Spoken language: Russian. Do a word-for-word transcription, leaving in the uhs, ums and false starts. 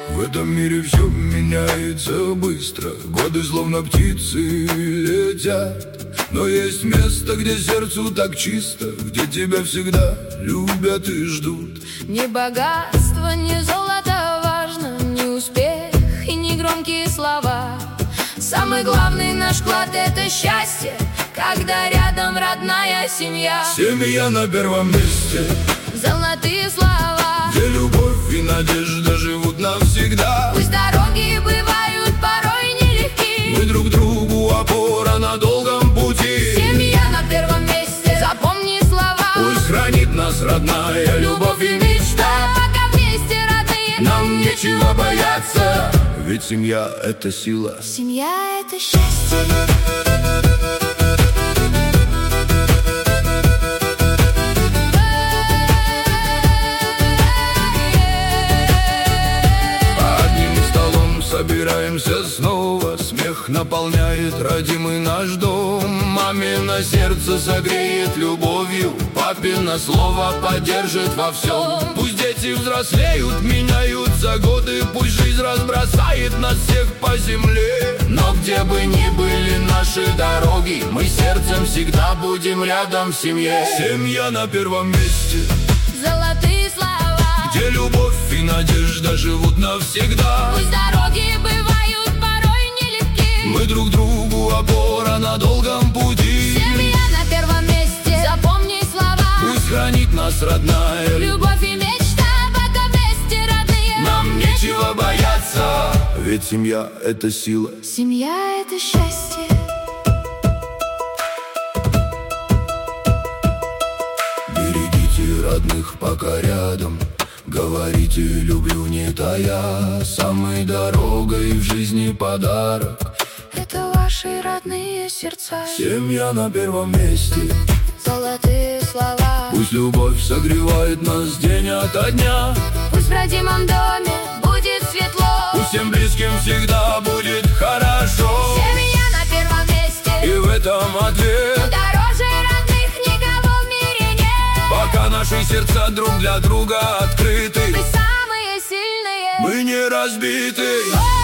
В этом мире все меняется быстро, годы словно птицы летят. Но есть место, где сердцу так чисто, где тебя всегда любят и ждут. Не богатство, не золото важно, не успех и не громкие слова. Самый главный наш клад — это счастье, когда рядом родная семья. Семья на первом месте, золотые слова, где любовь и надежда живут навсегда. Пусть дороги бывают порой нелегки, мы друг другу опора на долгом пути. Семья на первом месте, запомни слова. Пусть хранит нас родная любовь и мечта. Пока вместе родные, нам нечего бояться, ведь семья — это сила. Семья — это счастье. Собираемся снова, смех наполняет родимый наш дом. Мамино сердце согреет любовью, папино слово поддержит во всем. Пусть дети взрослеют, меняются годы, пусть жизнь разбросает нас всех по земле. Но где бы ни были наши дороги, мы сердцем всегда будем рядом в семье. Семья на первом месте, золотые слова, где любовь и надежда живут навсегда. Пусть дороги бывают порой нелегки, мы друг другу опора на долгом пути. Семья на первом месте, запомни слова. Пусть хранит нас родная любовь и мечта, пока вместе родные, нам нечего бояться, ведь семья — это сила. Семья — это счастье. Берегите родных, пока рядом, говорите «люблю» не тая. Самой дорогой в жизни подарок — это ваши родные сердца. Семья на первом месте, золотые слова, пусть любовь согревает нас день ото дня. Пусть в родимом доме будет светло, пусть всем близким всегда будет хорошо. Семья на первом месте, и в этом ответ. Дороже родных никого в мире нет. Пока наши сердца друг для друга открыты, мы самые сильные, мы не разбиты.